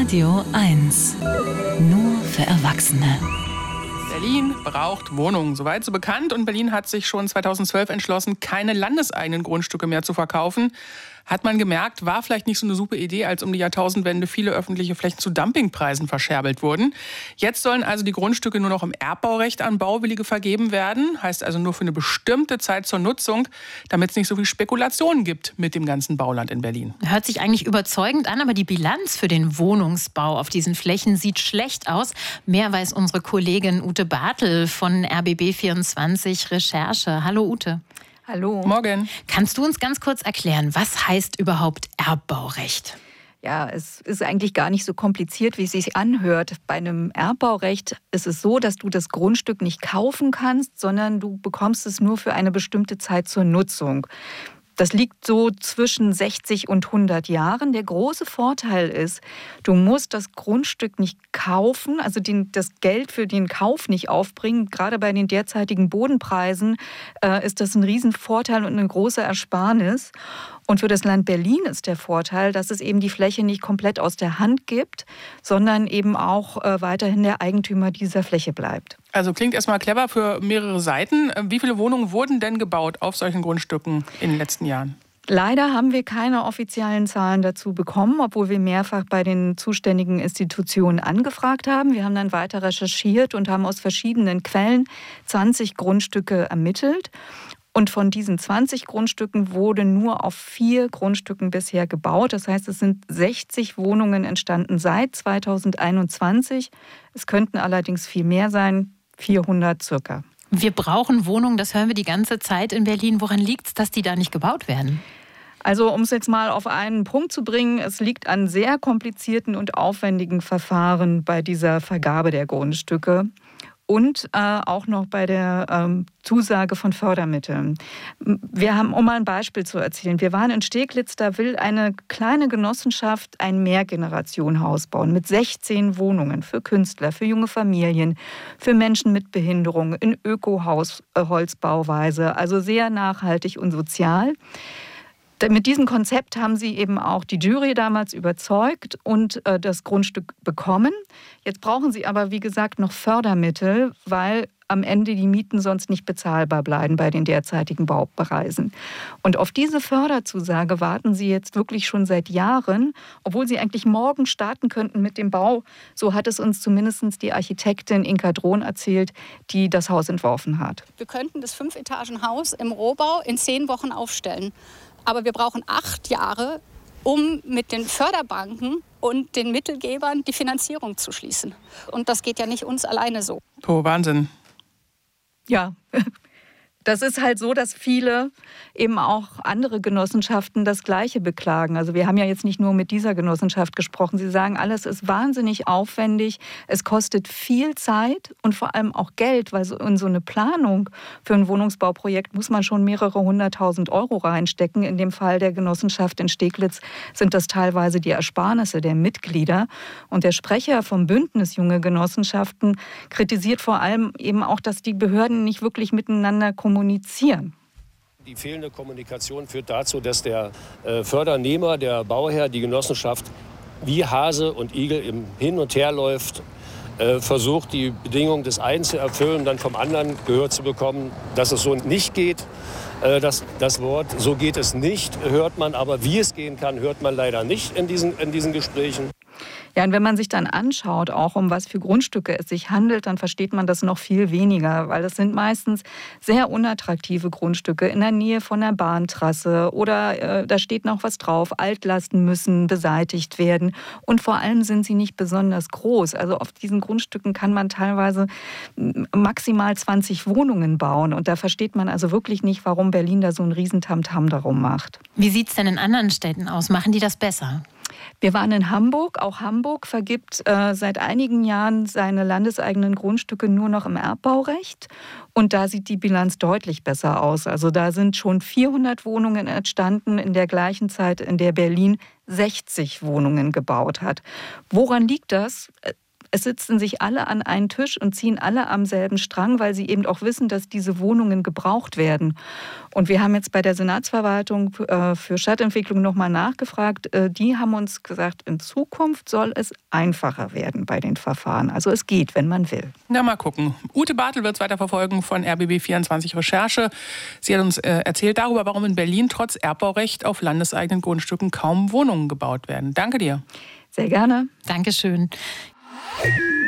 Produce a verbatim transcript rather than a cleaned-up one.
Radio eins. Nur für Erwachsene. Berlin braucht Wohnungen. Soweit so bekannt. Und Berlin hat sich schon zweitausendzwölf entschlossen, keine landeseigenen Grundstücke mehr zu verkaufen. Hat man gemerkt, war vielleicht nicht so eine super Idee, als um die Jahrtausendwende viele öffentliche Flächen zu Dumpingpreisen verscherbelt wurden. Jetzt sollen also die Grundstücke nur noch im Erbbaurecht an Bauwillige vergeben werden. Heißt also nur für eine bestimmte Zeit zur Nutzung, damit es nicht so viel Spekulationen gibt mit dem ganzen Bauland in Berlin. Hört sich eigentlich überzeugend an, aber die Bilanz für den Wohnungsbau auf diesen Flächen sieht schlecht aus. Mehr weiß unsere Kollegin Ute Bartel von R B B vierundzwanzig Recherche. Hallo Ute. Hallo. Morgen. Kannst du uns ganz kurz erklären, was heißt überhaupt Erbbaurecht? Ja, es ist eigentlich gar nicht so kompliziert, wie es sich anhört. Bei einem Erbbaurecht ist es so, dass du das Grundstück nicht kaufen kannst, sondern du bekommst es nur für eine bestimmte Zeit zur Nutzung. Das liegt so zwischen sechzig und hundert Jahren. Der große Vorteil ist, du musst das Grundstück nicht kaufen, also den, das Geld für den Kauf nicht aufbringen. Gerade bei den derzeitigen Bodenpreisen äh, ist das ein Riesenvorteil und eine große Ersparnis. Und für das Land Berlin ist der Vorteil, dass es eben die Fläche nicht komplett aus der Hand gibt, sondern eben auch äh, weiterhin der Eigentümer dieser Fläche bleibt. Also klingt erstmal clever für mehrere Seiten. Wie viele Wohnungen wurden denn gebaut auf solchen Grundstücken in den letzten Jahren? Leider haben wir keine offiziellen Zahlen dazu bekommen, obwohl wir mehrfach bei den zuständigen Institutionen angefragt haben. Wir haben dann weiter recherchiert und haben aus verschiedenen Quellen zwanzig Grundstücke ermittelt. Und von diesen zwanzig Grundstücken wurde nur auf vier Grundstücken bisher gebaut. Das heißt, es sind sechzig Wohnungen entstanden seit zweitausendeinundzwanzig. Es könnten allerdings viel mehr sein, vierhundert circa. Wir brauchen Wohnungen, das hören wir die ganze Zeit in Berlin. Woran liegt es, dass die da nicht gebaut werden? Also um es jetzt mal auf einen Punkt zu bringen, es liegt an sehr komplizierten und aufwendigen Verfahren bei dieser Vergabe der Grundstücke. Und äh, auch noch bei der ähm, Zusage von Fördermitteln. Wir haben, um mal ein Beispiel zu erzählen, wir waren in Steglitz, da will eine kleine Genossenschaft ein Mehrgenerationenhaus bauen mit sechzehn Wohnungen für Künstler, für junge Familien, für Menschen mit Behinderung, in Öko-Holzbauweise, also sehr nachhaltig und sozial. Mit diesem Konzept haben sie eben auch die Jury damals überzeugt und äh, das Grundstück bekommen. Jetzt brauchen sie aber, wie gesagt, noch Fördermittel, weil am Ende die Mieten sonst nicht bezahlbar bleiben bei den derzeitigen Baupreisen. Und auf diese Förderzusage warten sie jetzt wirklich schon seit Jahren, obwohl sie eigentlich morgen starten könnten mit dem Bau. So hat es uns zumindest die Architektin Inka Drohn erzählt, die das Haus entworfen hat. Wir könnten das Fünf-Etagen-Haus im Rohbau in zehn Wochen aufstellen. Aber wir brauchen acht Jahre, um mit den Förderbanken und den Mittelgebern die Finanzierung zu schließen. Und das geht ja nicht uns alleine so. Oh, Wahnsinn. Ja, das ist halt so, dass viele eben auch andere Genossenschaften das Gleiche beklagen. Also wir haben ja jetzt nicht nur mit dieser Genossenschaft gesprochen. Sie sagen, alles ist wahnsinnig aufwendig. Es kostet viel Zeit und vor allem auch Geld, weil so in so eine Planung für ein Wohnungsbauprojekt muss man schon mehrere hunderttausend Euro reinstecken. In dem Fall der Genossenschaft in Steglitz sind das teilweise die Ersparnisse der Mitglieder. Und der Sprecher vom Bündnis Junge Genossenschaften kritisiert vor allem eben auch, dass die Behörden nicht wirklich miteinander kommunizieren. kommunizieren. Die fehlende Kommunikation führt dazu, dass der äh, Fördernehmer, der Bauherr, die Genossenschaft wie Hase und Igel im Hin und Her läuft, äh, versucht, die Bedingungen des einen zu erfüllen, dann vom anderen gehört zu bekommen, dass es so nicht geht. Äh, das, das Wort "so geht es nicht" hört man, aber wie es gehen kann, hört man leider nicht in diesen, in diesen Gesprächen. Ja, und wenn man sich dann anschaut, auch um was für Grundstücke es sich handelt, dann versteht man das noch viel weniger, weil das sind meistens sehr unattraktive Grundstücke in der Nähe von der Bahntrasse oder äh, da steht noch was drauf, Altlasten müssen beseitigt werden und vor allem sind sie nicht besonders groß. Also auf diesen Grundstücken kann man teilweise maximal zwanzig Wohnungen bauen und da versteht man also wirklich nicht, warum Berlin da so einen Riesentamtam darum macht. Wie sieht es denn in anderen Städten aus? Machen die das besser? Wir waren in Hamburg. Auch Hamburg vergibt äh, seit einigen Jahren seine landeseigenen Grundstücke nur noch im Erbbaurecht. Und da sieht die Bilanz deutlich besser aus. Also da sind schon vierhundert Wohnungen entstanden in der gleichen Zeit, in der Berlin sechzig Wohnungen gebaut hat. Woran liegt das? es sitzen sich alle an einen Tisch und ziehen alle am selben Strang, weil sie eben auch wissen, dass diese Wohnungen gebraucht werden. Und wir haben jetzt bei der Senatsverwaltung äh, für Stadtentwicklung nochmal nachgefragt. Äh, die haben uns gesagt, in Zukunft soll es einfacher werden bei den Verfahren. Also es geht, wenn man will. Na, mal gucken. Ute Bartel wird es weiter verfolgen von R B B vierundzwanzig Recherche. Sie hat uns äh, erzählt darüber, warum in Berlin trotz Erbbaurecht auf landeseigenen Grundstücken kaum Wohnungen gebaut werden. Danke dir. Sehr gerne. Dankeschön.